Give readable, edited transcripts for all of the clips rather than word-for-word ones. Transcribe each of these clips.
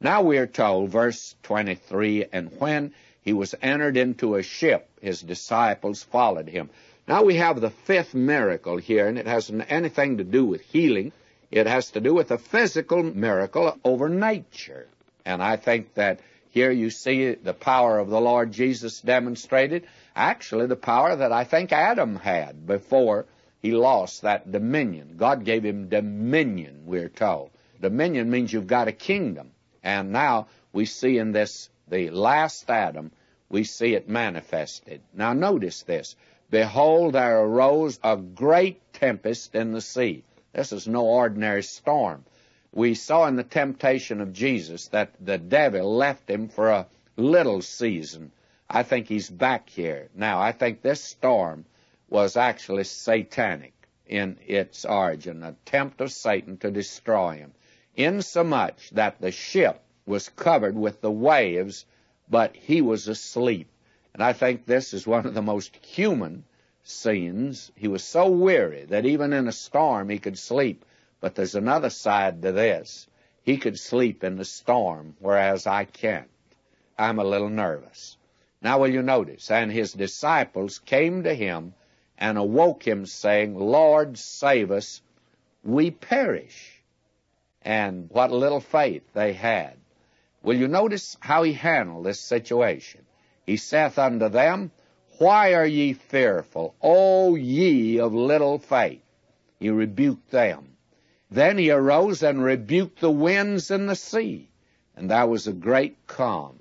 Now we are told, verse 23, and when he was entered into a ship, his disciples followed him. Now we have the fifth miracle here, and it hasn't anything to do with healing. It has to do with a physical miracle over nature. And I think that here you see the power of the Lord Jesus demonstrated, actually the power that I think Adam had before he lost that dominion. God gave him dominion, we're told. Dominion means you've got a kingdom. And now we see in this, the last Adam, we see it manifested. Now notice this. Behold, there arose a great tempest in the sea. This is no ordinary storm. We saw in the temptation of Jesus that the devil left him for a little season. I think he's back here. Now, I think this storm was actually satanic in its origin, an attempt of Satan to destroy him, insomuch that the ship was covered with the waves, but he was asleep. And I think this is one of the most human scenes. He was so weary that even in a storm he could sleep. But there's another side to this. He could sleep in the storm, whereas I can't. I'm a little nervous. Now will you notice, and his disciples came to him and awoke him, saying, Lord, save us, we perish. And what little faith they had. Will you notice how he handled this situation? He saith unto them, Why are ye fearful, O ye of little faith? He rebuked them. Then he arose and rebuked the winds and the sea, and there was a great calm.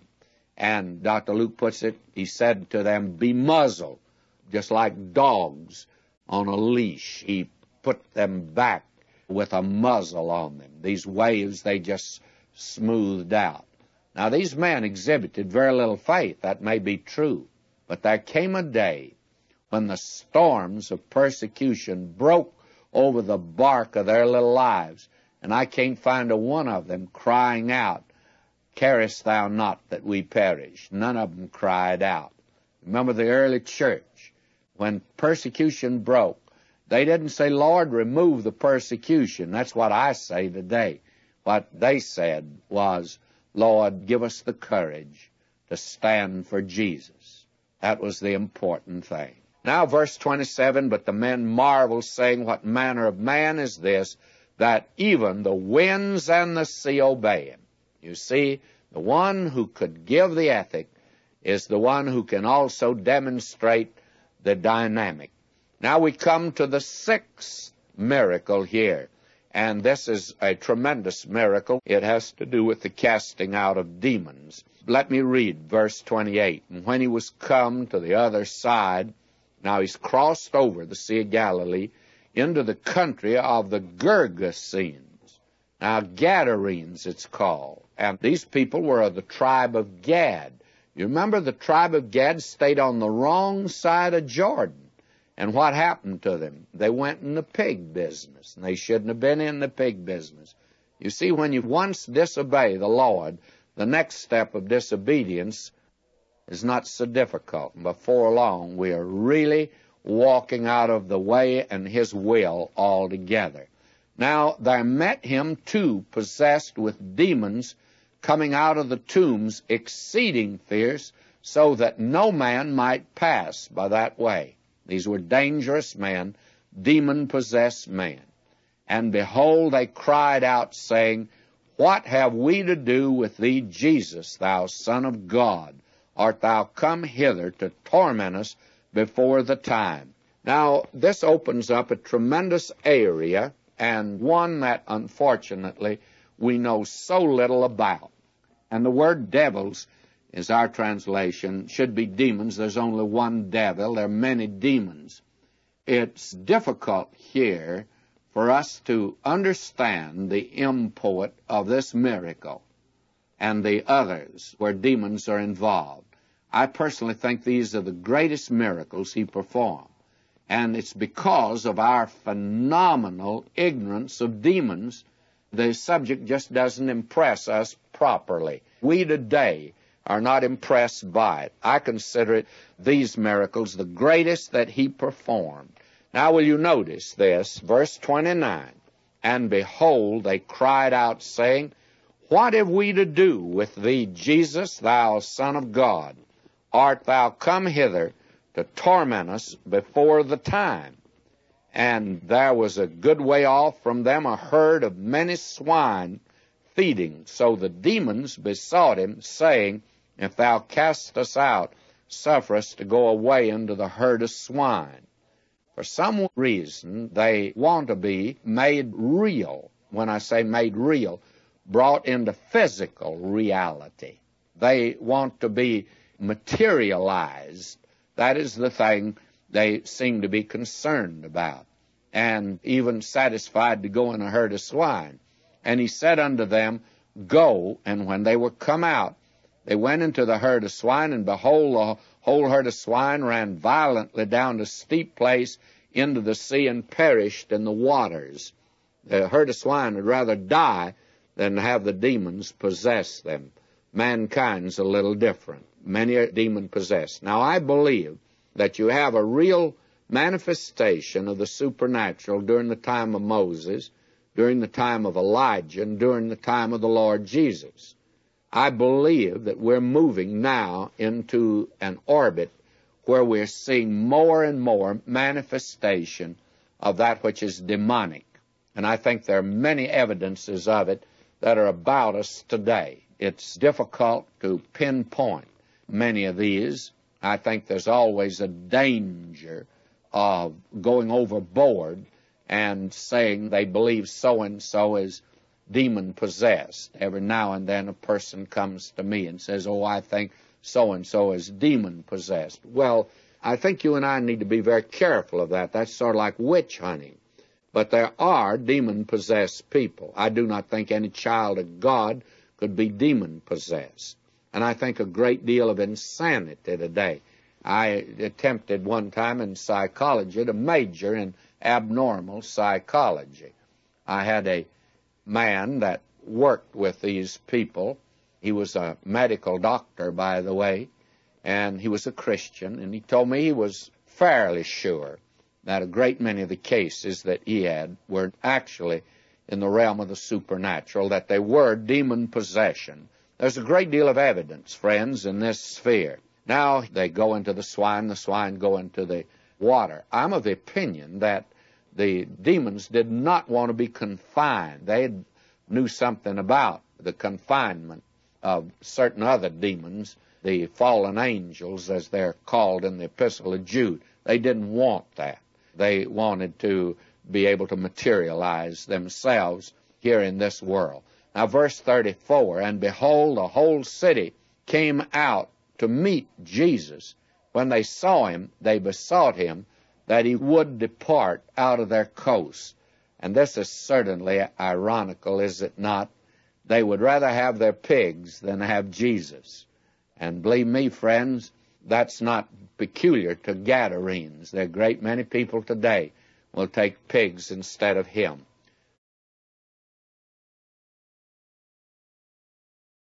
And Dr. Luke puts it, he said to them, Be muzzled, just like dogs on a leash. He put them back with a muzzle on them. These waves, they just smoothed out. Now, these men exhibited very little faith. That may be true. But there came a day when the storms of persecution broke over the bark of their little lives, and I can't find a one of them crying out, Carest thou not that we perish? None of them cried out. Remember the early church, when persecution broke, they didn't say, Lord, remove the persecution. That's what I say today. What they said was, Lord, give us the courage to stand for Jesus. That was the important thing. Now, verse 27, But the men marveled, saying, What manner of man is this, that even the winds and the sea obey him? You see, the one who could give the ethic is the one who can also demonstrate the dynamic. Now we come to the sixth miracle here, and this is a tremendous miracle. It has to do with the casting out of demons. Let me read verse 28. And when he was come to the other side, now he's crossed over the Sea of Galilee into the country of the Gergesenes. Now, Gadarenes it's called. And these people were of the tribe of Gad. You remember the tribe of Gad stayed on the wrong side of Jordan. And what happened to them? They went in the pig business, and they shouldn't have been in the pig business. You see, when you once disobey the Lord, the next step of disobedience is not so difficult. And before long, we are really walking out of the way and his will altogether. Now, there met him two possessed with demons, coming out of the tombs, exceeding fierce, so that no man might pass by that way. These were dangerous men, demon-possessed men. And behold, they cried out, saying, What have we to do with thee, Jesus, thou Son of God? Art thou come hither to torment us before the time? Now, this opens up a tremendous area, and one that, unfortunately, we know so little about. And the word devils is our translation. Should be demons. There's only one devil. There are many demons. It's difficult here for us to understand the import of this miracle and the others where demons are involved. I personally think these are the greatest miracles he performed. And it's because of our phenomenal ignorance of demons, the subject just doesn't impress us properly. We today are not impressed by it. I consider these miracles the greatest that he performed. Now will you notice this, verse 29, And behold, they cried out, saying, What have we to do with thee, Jesus, thou Son of God? Art thou come hither to torment us before the time? And there was a good way off from them a herd of many swine feeding. So the demons besought him, saying, If thou cast us out, suffer us to go away into the herd of swine. For some reason, they want to be made real. When I say made real, brought into physical reality. They want to be materialized. That is the thing they seem to be concerned about, and even satisfied to go in a herd of swine. And he said unto them, Go. And when they were come out, they went into the herd of swine, and behold, the whole herd of swine ran violently down a steep place into the sea and perished in the waters. The herd of swine would rather die than have the demons possess them. Mankind's a little different. Many are demon-possessed. Now, I believe that you have a real manifestation of the supernatural during the time of Moses, during the time of Elijah, and during the time of the Lord Jesus. I believe that we're moving now into an orbit where we're seeing more and more manifestation of that which is demonic. And I think there are many evidences of it that are about us today. It's difficult to pinpoint many of these. I think there's always a danger of going overboard and saying they believe so-and-so is demon-possessed. Every now and then a person comes to me and says, oh, I think so-and-so is demon-possessed. Well, I think you and I need to be very careful of that. That's sort of like witch hunting. But there are demon-possessed people. I do not think any child of God could be demon-possessed. And I think a great deal of insanity today. I attempted one time in psychology to major in abnormal psychology. I had a man that worked with these people. He was a medical doctor, by the way, and he was a Christian, and he told me he was fairly sure that a great many of the cases that he had were actually in the realm of the supernatural, that they were demon possession. There's a great deal of evidence, friends, in this sphere. Now they go into the swine go into the water. I'm of the opinion that the demons did not want to be confined. They knew something about the confinement of certain other demons, the fallen angels, as they're called in the Epistle of Jude. They didn't want that. They wanted to be able to materialize themselves here in this world. Now, verse 34, and behold, the whole city came out to meet Jesus. When they saw him, they besought him that he would depart out of their coast. And this is certainly ironical, is it not? They would rather have their pigs than have Jesus. And believe me, friends, that's not peculiar to Gadarenes. There are a great many people today will take pigs instead of him.